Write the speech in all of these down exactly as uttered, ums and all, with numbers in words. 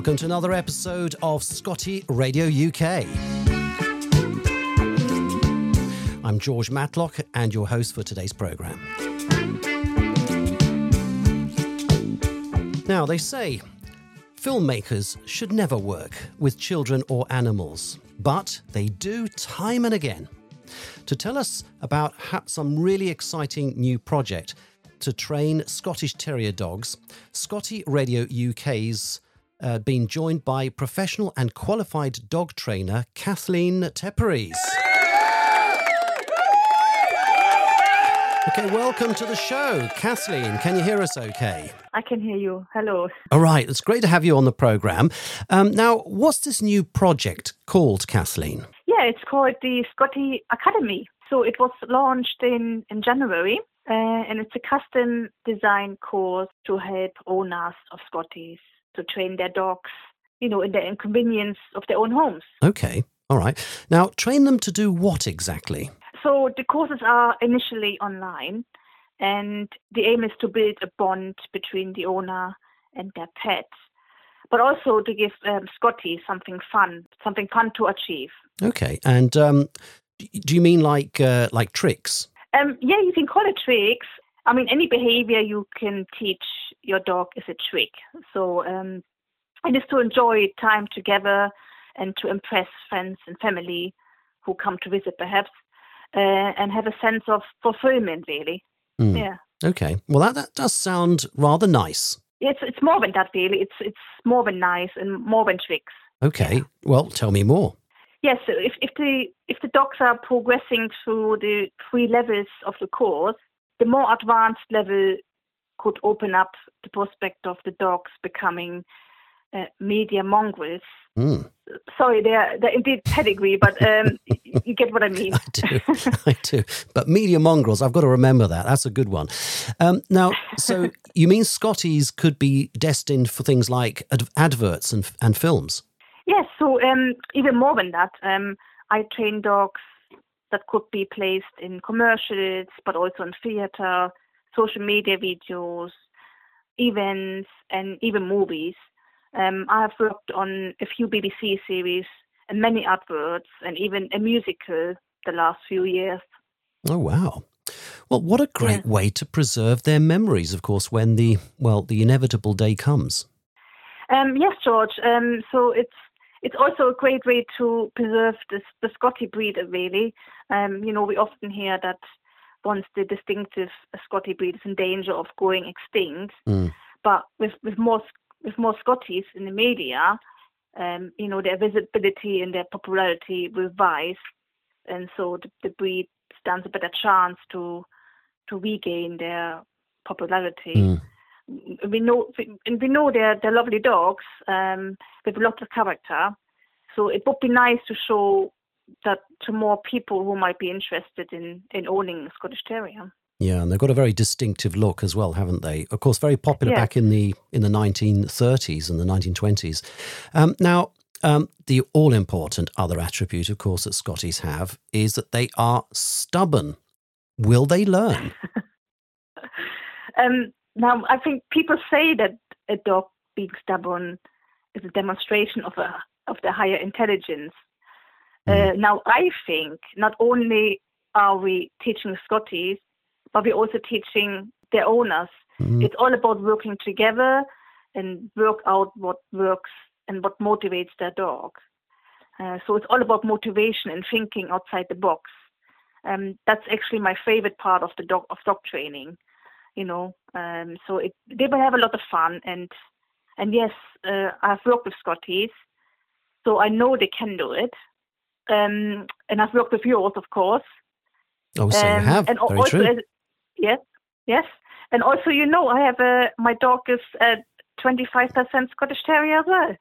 Welcome to another episode of Scotty Radio U K. I'm George Matlock and your host for today's programme. Now, they say filmmakers should never work with children or animals, but they do time and again. To tell us about some really exciting new project to train Scottish Terrier dogs, Scotty Radio U K's uh, been joined by professional and qualified dog trainer Kathleen Tepperies. Okay, welcome to the show. Kathleen, can you hear us okay? I can hear you. Hello. All right, it's great to have you on the programme. Um, now, what's this new project called, Kathleen? Yeah, it's called the Scotty Academy. So it was launched in, in January, uh, and it's a custom design course to help owners of Scotties to train their dogs, you know, in the inconvenience of their own homes. Okay, all right. Now, train them to do what exactly? So the courses are initially online, and the aim is to build a bond between the owner and their pet, but also to give um, Scotty something fun, something fun to achieve. Okay, and um, do you mean like uh, like tricks? Um, yeah, you can call it tricks. I mean, any behavior you can teach your dog is a trick. So um, it is to enjoy time together and to impress friends and family who come to visit, perhaps. Uh, and have a sense of fulfillment, really. Mm. Yeah. Okay. Well, that, that does sound rather nice. It's it's more than that, really. It's it's more than nice and more than tricks. Okay. Yeah. Well, tell me more. Yes. So if if the if the dogs are progressing through the three levels of the course, the more advanced level could open up the prospect of the dogs becoming uh, media mongrels. Mm. Sorry, they're, they're indeed pedigree, but um, you get what I mean. I do, I do. But media mongrels, I've got to remember that. That's a good one. Um, now, so you mean Scotties could be destined for things like ad- adverts and and films? Yes, so um, even more than that. Um, I train dogs that could be placed in commercials, but also in theatre, social media videos, events, and even movies. Um, I have worked on a few B B C series and many adverts and even a musical the last few years. Oh, wow. Well, what a great yeah. way to preserve their memories, of course, when the, well, the inevitable day comes. Um, yes, George. Um, so it's it's also a great way to preserve this, the Scotty breed, really. Um, you know, we often hear that once the distinctive Scotty breed is in danger of going extinct, Mm. but with, with more With more Scotties in the media, um, you know, their visibility and their popularity will rise, and so the, the breed stands a better chance to to regain their popularity. Mm. We know, and we know they're they're lovely dogs um, with lots of character. So it would be nice to show that to more people who might be interested in in owning a Scottish Terrier. Yeah, and they've got a very distinctive look as well, haven't they? Of course, very popular yeah. back in the in the nineteen thirties and the nineteen twenties. Um, now, um, the all-important other attribute, of course, that Scotties have is that they are stubborn. Will they learn? um, now, I think people say that a dog being stubborn is a demonstration of a of the higher intelligence. Mm. Uh, now, I think not only are we teaching Scotties, but we're also teaching their owners. Mm-hmm. It's all about working together and work out what works and what motivates their dog. Uh, so it's all about motivation and thinking outside the box. Um, that's actually my favorite part of the dog of dog training. You know, um, so it, they will have a lot of fun. And and yes, uh, I've worked with Scotties, so I know they can do it. Um, and I've worked with yours, of course. Oh, so um, you have. And Very also true. As, Yes, yes. And also, you know, I have a, my dog is a twenty-five percent Scottish Terrier as well.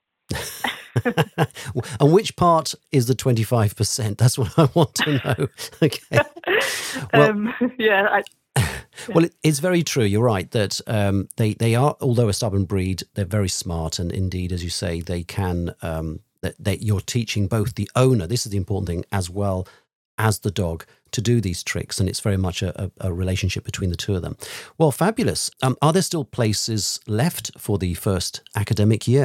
And which part is the twenty-five percent? That's what I want to know. Okay. Well, um, yeah. I, yeah. Well, it, it's very true. You're right that um, they, they are, although a stubborn breed, they're very smart. And indeed, as you say, they can, um, that, that you're teaching both the owner, this is the important thing, as well as the dog to do these tricks, and it's very much a, a, a relationship between the two of them. Well, fabulous. Um, are there still places left for the first academic year?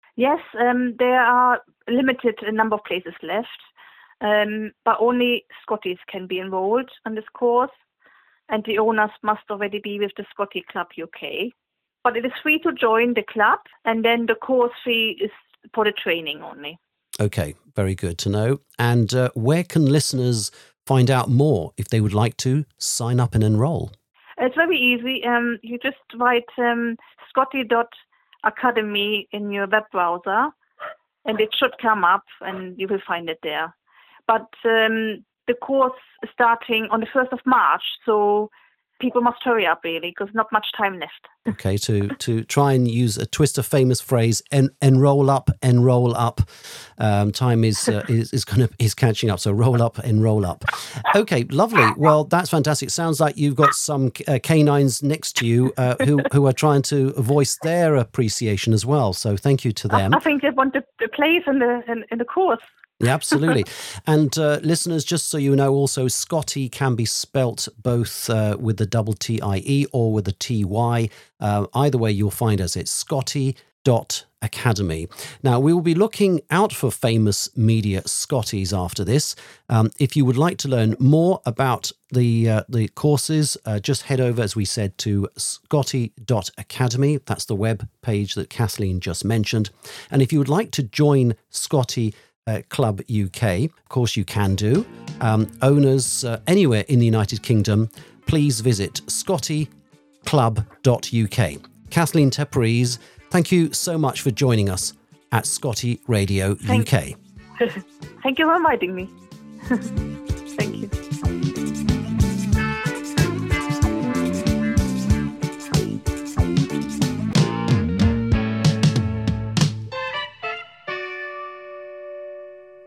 Yes, um, there are a limited number of places left, um, but only Scotties can be enrolled on this course, and the owners must already be with the Scotty Club U K. But it is free to join the club, and then the course fee is for the training only. Okay, very good to know. And uh, where can listeners find out more if they would like to sign up and enroll? It's very easy. Um, you just write um, scotty dot academy in your web browser, and it should come up, and you will find it there. But um, the course is starting on the first of March, so people must hurry up, really, because not much time left. Okay, to to try and use a twist of famous phrase, en, enroll up, enroll up. Um, time is uh, is is kind of is catching up. So roll up, enroll up. Okay, lovely. Well, that's fantastic. Sounds like you've got some uh, canines next to you uh, who who are trying to voice their appreciation as well. So thank you to them. I, I think they want the, the place in the in, in the course. Yeah, absolutely. And uh, listeners, just so you know, also Scotty can be spelt both uh, with the double T I E or with a T Y. Uh, either way, you'll find us. It's scotty dot academy. Now, we will be looking out for famous media Scotties after this. Um, if you would like to learn more about the uh, the courses, uh, just head over, as we said, to scotty dot academy. That's the web page that Kathleen just mentioned. And if you would like to join Scotty Uh, Club U K, of course you can do. Um, owners uh, anywhere in the United Kingdom, please visit scotty club dot U K. Kathleen Tepperese, thank you so much for joining us at Scotty Radio Thank, U K. Thank you for inviting me.